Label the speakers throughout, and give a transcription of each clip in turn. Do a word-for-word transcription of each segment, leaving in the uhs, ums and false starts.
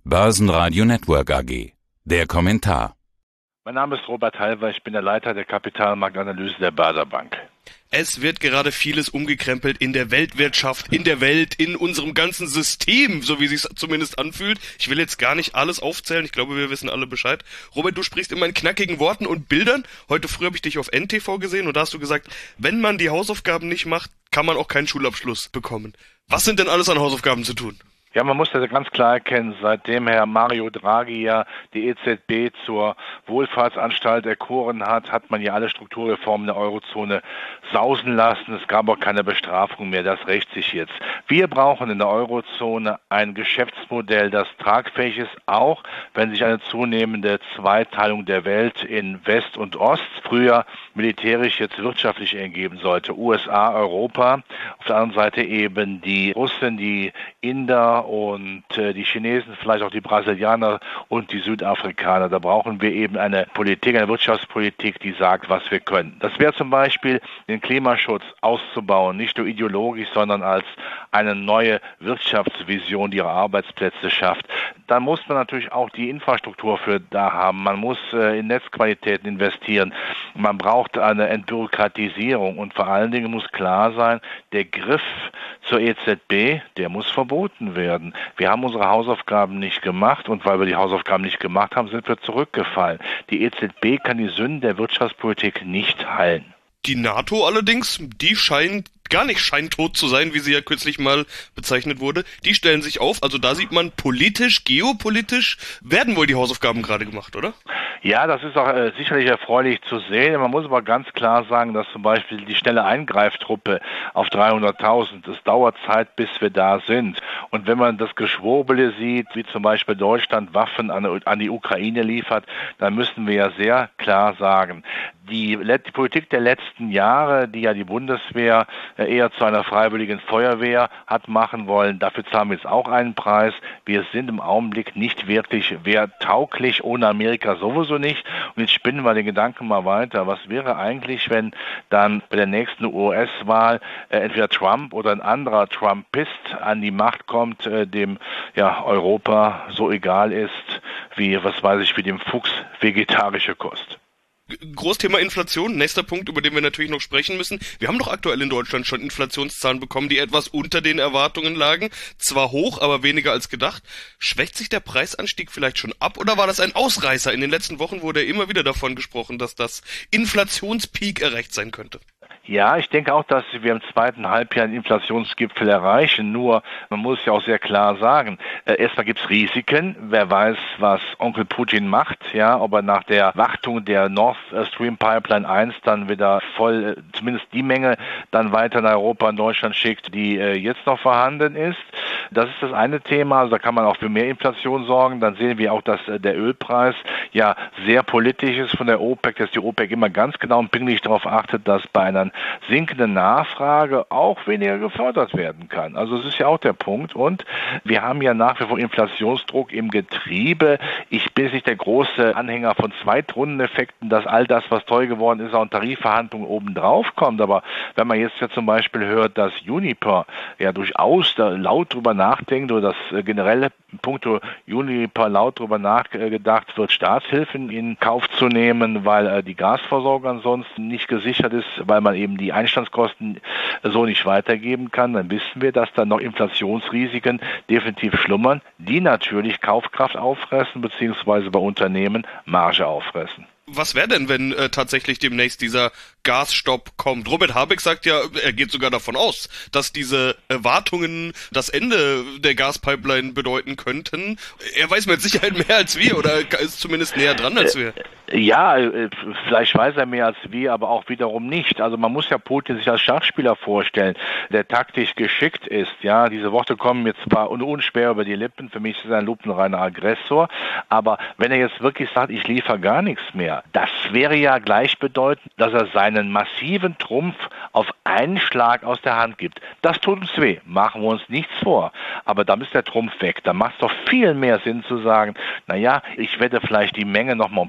Speaker 1: Börsenradio Network A G. Der Kommentar.
Speaker 2: Mein Name ist Robert Halver, ich bin der Leiter der Kapitalmarktanalyse der Baader Bank.
Speaker 3: Es wird gerade vieles umgekrempelt in der Weltwirtschaft, in der Welt, in unserem ganzen System, so wie es sich zumindest anfühlt. Ich will jetzt gar nicht alles aufzählen, ich glaube, wir wissen alle Bescheid. Robert, du sprichst immer in knackigen Worten und Bildern. Heute früh habe ich dich auf N T V gesehen und da hast du gesagt, wenn man die Hausaufgaben nicht macht, kann man auch keinen Schulabschluss bekommen. Was sind denn alles an Hausaufgaben zu tun?
Speaker 2: Ja, man muss das ganz klar erkennen, seitdem Herr Mario Draghi ja die E Z B zur Wohlfahrtsanstalt erkoren hat, hat man ja alle Strukturreformen der Eurozone sausen lassen. Es gab auch keine Bestrafung mehr, das rächt sich jetzt. Wir brauchen in der Eurozone ein Geschäftsmodell, das tragfähig ist, auch wenn sich eine zunehmende Zweiteilung der Welt in West und Ost, früher militärisch, jetzt wirtschaftlich ergeben sollte. U S A, Europa, auf der anderen Seite eben die Russen, die Inder, und äh, die Chinesen, vielleicht auch die Brasilianer und die Südafrikaner. Da brauchen wir eben eine Politik, eine Wirtschaftspolitik, die sagt, was wir können. Das wäre zum Beispiel, den Klimaschutz auszubauen, nicht nur ideologisch, sondern als eine neue Wirtschaftsvision, die ihre Arbeitsplätze schafft. Dann muss man natürlich auch die Infrastruktur für da haben. Man muss äh, in Netzqualitäten investieren. Man braucht eine Entbürokratisierung und vor allen Dingen muss klar sein, der Griff zur E Z B, der muss verboten werden. Wir haben unsere Hausaufgaben nicht gemacht und weil wir die Hausaufgaben nicht gemacht haben, sind wir zurückgefallen. Die E Z B kann die Sünden der Wirtschaftspolitik nicht heilen.
Speaker 3: Die NATO allerdings, die scheint gar nicht scheintot zu sein, wie sie ja kürzlich mal bezeichnet wurde. Die stellen sich auf, also da sieht man, politisch, geopolitisch werden wohl die Hausaufgaben gerade gemacht, oder?
Speaker 2: Ja, das ist auch äh, sicherlich erfreulich zu sehen. Man muss aber ganz klar sagen, dass zum Beispiel die schnelle Eingreiftruppe auf dreihunderttausend, es dauert Zeit, bis wir da sind. Und wenn man das Geschwurbele sieht, wie zum Beispiel Deutschland Waffen an, an die Ukraine liefert, dann müssen wir ja sehr klar sagen, die, die Politik der letzten Jahre, die ja die Bundeswehr eher zu einer freiwilligen Feuerwehr hat machen wollen, dafür zahlen wir jetzt auch einen Preis. Wir sind im Augenblick nicht wirklich wehrtauglich, ohne Amerika sowieso nicht. Und jetzt spinnen wir den Gedanken mal weiter. Was wäre eigentlich, wenn dann bei der nächsten U S-Wahl äh, entweder Trump oder ein anderer Trumpist an die Macht kommt, äh, dem ja Europa so egal ist wie, was weiß ich, wie dem Fuchs vegetarische Kost.
Speaker 3: Großthema Inflation, nächster Punkt, über den wir natürlich noch sprechen müssen. Wir haben doch aktuell in Deutschland schon Inflationszahlen bekommen, die etwas unter den Erwartungen lagen. Zwar hoch, aber weniger als gedacht. Schwächt sich der Preisanstieg vielleicht schon ab oder war das ein Ausreißer? In den letzten Wochen wurde immer wieder davon gesprochen, dass das Inflationspeak erreicht sein könnte.
Speaker 2: Ja, ich denke auch, dass wir im zweiten Halbjahr einen Inflationsgipfel erreichen. Nur, man muss ja auch sehr klar sagen, äh, erstmal gibt es Risiken. Wer weiß, was Onkel Putin macht, ja, ob er nach der Wartung der Nord Stream Pipeline eins dann wieder voll, äh, zumindest die Menge, dann weiter nach Europa und Deutschland schickt, die äh, jetzt noch vorhanden ist. Das ist das eine Thema, also da kann man auch für mehr Inflation sorgen. Dann sehen wir auch, dass äh, der Ölpreis ja sehr politisch ist von der OPEC, dass die OPEC immer ganz genau und pingelig darauf achtet, dass bei einer sinkende Nachfrage auch weniger gefördert werden kann. Also das ist ja auch der Punkt. Und wir haben ja nach wie vor Inflationsdruck im Getriebe. Ich bin nicht der große Anhänger von Zweitrundeneffekten, dass all das, was teuer geworden ist, auch in Tarifverhandlungen obendrauf kommt. Aber wenn man jetzt ja zum Beispiel hört, dass Uniper ja durchaus da laut drüber nachdenkt oder dass generelle Punkte Uniper laut drüber nachgedacht wird, Staatshilfen in Kauf zu nehmen, weil äh, die Gasversorgung ansonsten nicht gesichert ist, weil man eben die Einstandskosten so nicht weitergeben kann, dann wissen wir, dass da noch Inflationsrisiken definitiv schlummern, die natürlich Kaufkraft auffressen, beziehungsweise bei Unternehmen Marge auffressen.
Speaker 3: Was wäre denn, wenn äh, tatsächlich demnächst dieser Gasstopp kommt? Robert Habeck sagt ja, er geht sogar davon aus, dass diese Erwartungen das Ende der Gaspipeline bedeuten könnten. Er weiß mit Sicherheit mehr als wir oder ist zumindest näher dran als wir.
Speaker 2: Ja, vielleicht weiß er mehr als wir, aber auch wiederum nicht. Also man muss ja Putin sich als Schachspieler vorstellen, der taktisch geschickt ist. Ja, diese Worte kommen jetzt zwar unschwer über die Lippen, für mich ist er ein lupenreiner Aggressor, aber wenn er jetzt wirklich sagt, ich liefere gar nichts mehr, das wäre ja gleichbedeutend, dass er seinen massiven Trumpf auf einen Schlag aus der Hand gibt. Das tut uns weh, machen wir uns nichts vor. Aber dann ist der Trumpf weg. Da macht es doch viel mehr Sinn zu sagen, naja, ich wette vielleicht die Menge nochmal um zehn oder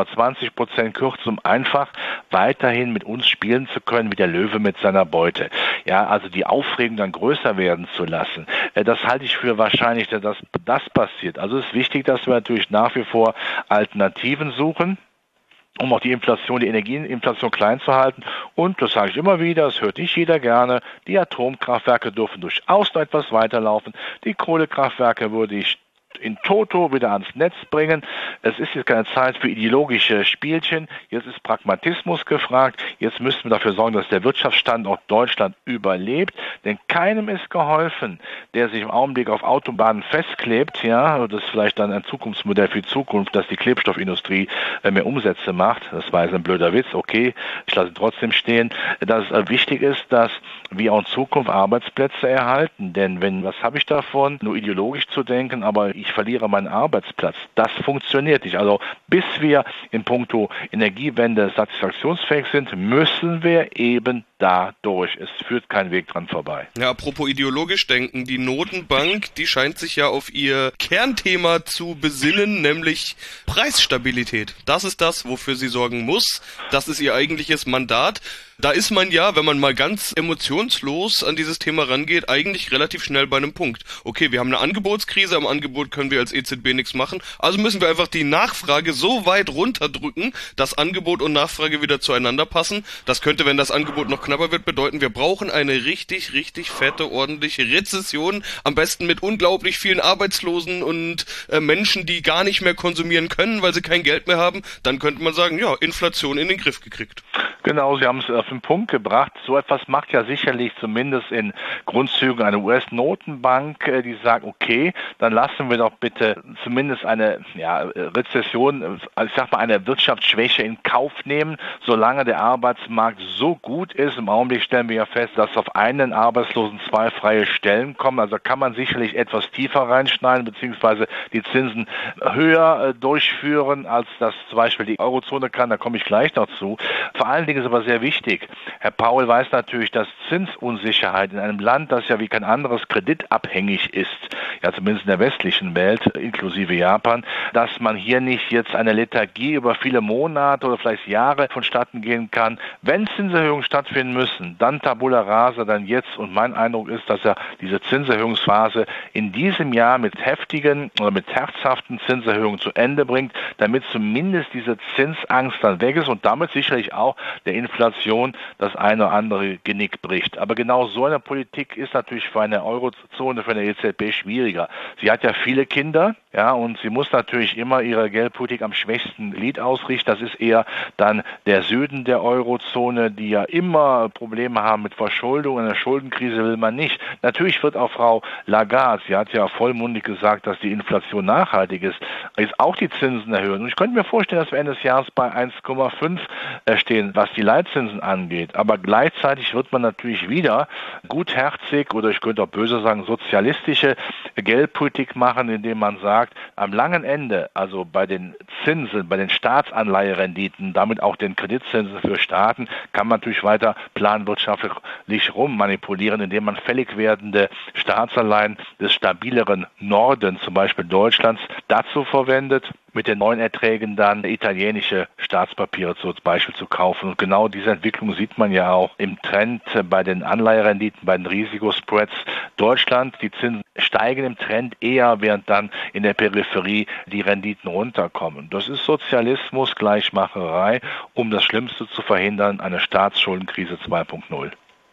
Speaker 2: zwanzig Prozent kürzen, um einfach weiterhin mit uns spielen zu können, wie der Löwe mit seiner Beute. Ja, also die Aufregung dann größer werden zu lassen. Das halte ich für wahrscheinlich, dass das passiert. Also es ist wichtig, dass wir natürlich nach wie vor Alternativen suchen, um auch die Inflation, die Energieinflation klein zu halten. Und, das sage ich immer wieder, das hört nicht jeder gerne, die Atomkraftwerke dürfen durchaus noch etwas weiterlaufen. Die Kohlekraftwerke würde ich in toto wieder ans Netz bringen. Es ist jetzt keine Zeit für ideologische Spielchen. Jetzt ist Pragmatismus gefragt. Jetzt müssen wir dafür sorgen, dass der Wirtschaftsstandort Deutschland überlebt. Denn keinem ist geholfen, der sich im Augenblick auf Autobahnen festklebt. Ja, das ist vielleicht dann ein Zukunftsmodell für die Zukunft, dass die Klebstoffindustrie mehr Umsätze macht. Das war jetzt ein blöder Witz. Okay, ich lasse ihn trotzdem stehen. Dass es wichtig ist, dass wir auch in Zukunft Arbeitsplätze erhalten. Denn wenn, was habe ich davon, nur ideologisch zu denken, aber ich verliere meinen Arbeitsplatz. Das funktioniert nicht. Also bis wir in puncto Energiewende satisfaktionsfähig sind, müssen wir eben dadurch. Es führt kein Weg dran vorbei.
Speaker 3: Ja, apropos ideologisch denken, die Notenbank, die scheint sich ja auf ihr Kernthema zu besinnen, nämlich Preisstabilität. Das ist das, wofür sie sorgen muss. Das ist ihr eigentliches Mandat. Da ist man ja, wenn man mal ganz emotionslos an dieses Thema rangeht, eigentlich relativ schnell bei einem Punkt. Okay, wir haben eine Angebotskrise, am Angebot können wir als E Z B nichts machen, also müssen wir einfach die Nachfrage so weit runterdrücken, dass Angebot und Nachfrage wieder zueinander passen. Das könnte, wenn das Angebot noch knapper wird, bedeuten, wir brauchen eine richtig, richtig fette, ordentliche Rezession, am besten mit unglaublich vielen Arbeitslosen und äh, Menschen, die gar nicht mehr konsumieren können, weil sie kein Geld mehr haben. Dann könnte man sagen, ja, Inflation in den Griff gekriegt.
Speaker 2: Genau, Sie haben es auf den Punkt gebracht. So etwas macht ja sicherlich zumindest in Grundzügen eine U S-Notenbank, die sagt, okay, dann lassen wir doch bitte zumindest eine ja, Rezession, also ich sag mal eine Wirtschaftsschwäche in Kauf nehmen, solange der Arbeitsmarkt so gut ist. Im Augenblick stellen wir ja fest, dass auf einen Arbeitslosen zwei freie Stellen kommen. Also kann man sicherlich etwas tiefer reinschneiden, beziehungsweise die Zinsen höher durchführen, als das zum Beispiel die Eurozone kann. Da komme ich gleich noch zu. Vor allen Dingen ist aber sehr wichtig. Herr Powell weiß natürlich, dass Zinsunsicherheit in einem Land, das ja wie kein anderes kreditabhängig ist, ja zumindest in der westlichen Welt, inklusive Japan, dass man hier nicht jetzt eine Lethargie über viele Monate oder vielleicht Jahre vonstatten gehen kann. Wenn Zinserhöhungen stattfinden müssen, dann Tabula rasa, dann jetzt. Und mein Eindruck ist, dass er diese Zinserhöhungsphase in diesem Jahr mit heftigen oder mit herzhaften Zinserhöhungen zu Ende bringt, damit zumindest diese Zinsangst dann weg ist und damit sicherlich auch der Inflation das eine oder andere Genick bricht. Aber genau so eine Politik ist natürlich für eine Eurozone, für eine E Z B schwieriger. Sie hat ja viele Kinder, ja, und sie muss natürlich immer ihre Geldpolitik am schwächsten Glied ausrichten. Das ist eher dann der Süden der Eurozone, die ja immer Probleme haben mit Verschuldung. Eine Schuldenkrise will man nicht. Natürlich wird auch Frau Lagarde, sie hat ja vollmundig gesagt, dass die Inflation nachhaltig ist, jetzt auch die Zinsen erhöhen. Und ich könnte mir vorstellen, dass wir Ende des Jahres bei eins Komma fünf stehen, was die Leitzinsen angeht. Aber gleichzeitig wird man natürlich wieder gutherzig oder ich könnte auch böse sagen, sozialistische Geldpolitik machen, indem man sagt, am langen Ende, also bei den Zinsen, bei den Staatsanleiherenditen, damit auch den Kreditzinsen für Staaten, kann man natürlich weiter planwirtschaftlich rummanipulieren, indem man fällig werdende Staatsanleihen des stabileren Nordens, zum Beispiel Deutschlands, dazu verwendet, mit den neuen Erträgen dann italienische Staatspapiere zum Beispiel zu kaufen. Und genau diese Entwicklung sieht man ja auch im Trend bei den Anleiherenditen, bei den Risikospreads. Deutschland, die Zinsen steigen im Trend eher, während dann in der Peripherie die Renditen runterkommen. Das ist Sozialismus, Gleichmacherei, um das Schlimmste zu verhindern, eine Staatsschuldenkrise zwei Punkt null.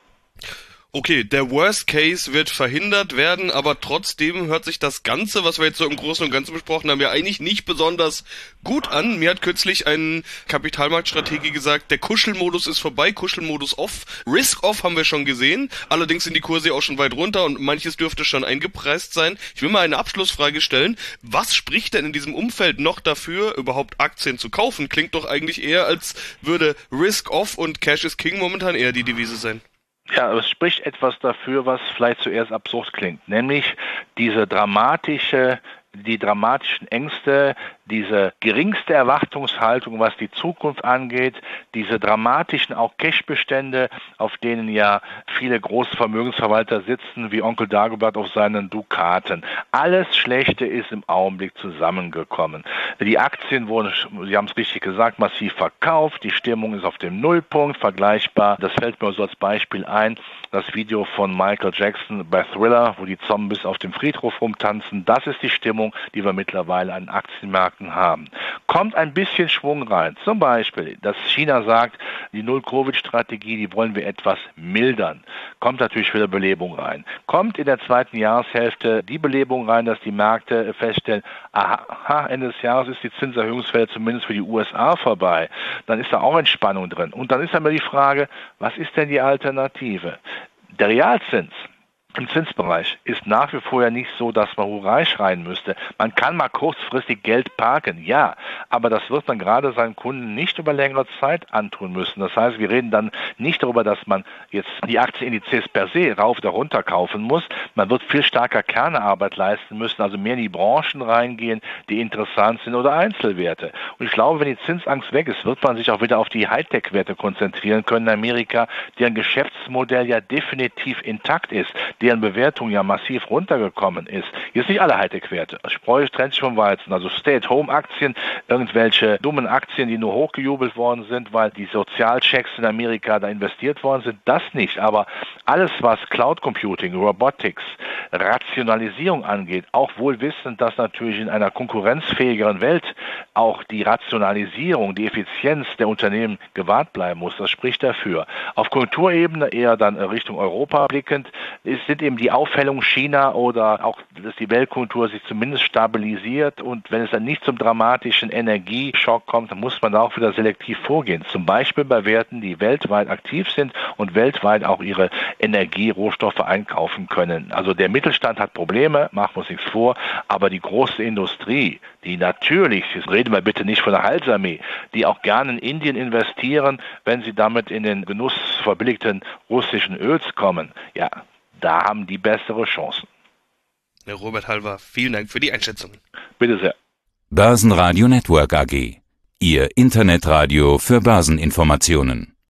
Speaker 3: Okay, der Worst Case wird verhindert werden, aber trotzdem hört sich das Ganze, was wir jetzt so im Großen und Ganzen besprochen haben, ja eigentlich nicht besonders gut an. Mir hat kürzlich ein Kapitalmarktstratege gesagt, der Kuschelmodus ist vorbei, Kuschelmodus off. Risk off haben wir schon gesehen, allerdings sind die Kurse auch schon weit runter und manches dürfte schon eingepreist sein. Ich will mal eine Abschlussfrage stellen. Was spricht denn in diesem Umfeld noch dafür, überhaupt Aktien zu kaufen? Klingt doch eigentlich eher, als würde Risk off und Cash is King momentan eher die Devise sein.
Speaker 2: Ja, es spricht etwas dafür, was vielleicht zuerst absurd klingt, nämlich diese dramatische, die dramatischen Ängste, diese geringste Erwartungshaltung, was die Zukunft angeht, diese dramatischen auch Cashbestände, auf denen ja viele Großvermögensverwalter sitzen, wie Onkel Dagobert auf seinen Dukaten. Alles Schlechte ist im Augenblick zusammengekommen. Die Aktien wurden, Sie haben es richtig gesagt, massiv verkauft. Die Stimmung ist auf dem Nullpunkt, vergleichbar. Das fällt mir so als Beispiel ein. Das Video von Michael Jackson bei Thriller, wo die Zombies auf dem Friedhof rumtanzen. Das ist die Stimmung, die wir mittlerweile an Aktienmärkten haben. Kommt ein bisschen Schwung rein. Zum Beispiel, dass China sagt, die Null-Covid-Strategie, die wollen wir etwas mildern. Kommt natürlich wieder Belebung rein. Kommt in der zweiten Jahreshälfte die Belebung rein, dass die Märkte feststellen, aha, Ende des Jahres ist die Zinserhöhungswelle zumindest für die U S A vorbei. Dann ist da auch Entspannung drin. Und dann ist dann immer die Frage, was ist denn die Alternative? Der Realzins im Zinsbereich ist nach wie vor ja nicht so, dass man Hurra schreien müsste. Man kann mal kurzfristig Geld parken, ja, aber das wird man gerade seinen Kunden nicht über längere Zeit antun müssen. Das heißt, wir reden dann nicht darüber, dass man jetzt die Aktienindizes per se rauf oder runter kaufen muss. Man wird viel stärker Kernarbeit leisten müssen, also mehr in die Branchen reingehen, die interessant sind oder Einzelwerte. Und ich glaube, wenn die Zinsangst weg ist, wird man sich auch wieder auf die Hightech-Werte konzentrieren können in Amerika, deren Geschäftsmodell ja definitiv intakt ist, deren Bewertung ja massiv runtergekommen ist. Jetzt nicht alle Hightech-Werte. Spreu trennt sich vom Weizen. Also Stay-at-Home-Aktien, irgendwelche dummen Aktien, die nur hochgejubelt worden sind, weil die Sozialchecks in Amerika da investiert worden sind, das nicht. Aber alles, was Cloud Computing, Robotics, Rationalisierung angeht, auch wohl wissend, dass natürlich in einer konkurrenzfähigeren Welt auch die Rationalisierung, die Effizienz der Unternehmen gewahrt bleiben muss. Das spricht dafür. Auf Konjunkturebene eher dann Richtung Europa blickend, ist sind eben die Aufhellung China oder auch, dass die Weltkonjunktur sich zumindest stabilisiert und wenn es dann nicht zum dramatischen Energieschock kommt, dann muss man da auch wieder selektiv vorgehen. Zum Beispiel bei Werten, die weltweit aktiv sind und weltweit auch ihre Energierohstoffe einkaufen können. Also der Mittelstand hat Probleme, machen wir uns nichts vor, aber die große Industrie, die natürlich, jetzt reden wir bitte nicht von der Heilsarmee, die auch gerne in Indien investieren, wenn sie damit in den Genuss verbilligten russischen Öls kommen, ja, da haben die bessere Chancen.
Speaker 3: Herr Robert Halver, vielen Dank für die Einschätzung.
Speaker 2: Bitte sehr.
Speaker 1: Börsenradio Network A G. Ihr Internetradio für Börseninformationen.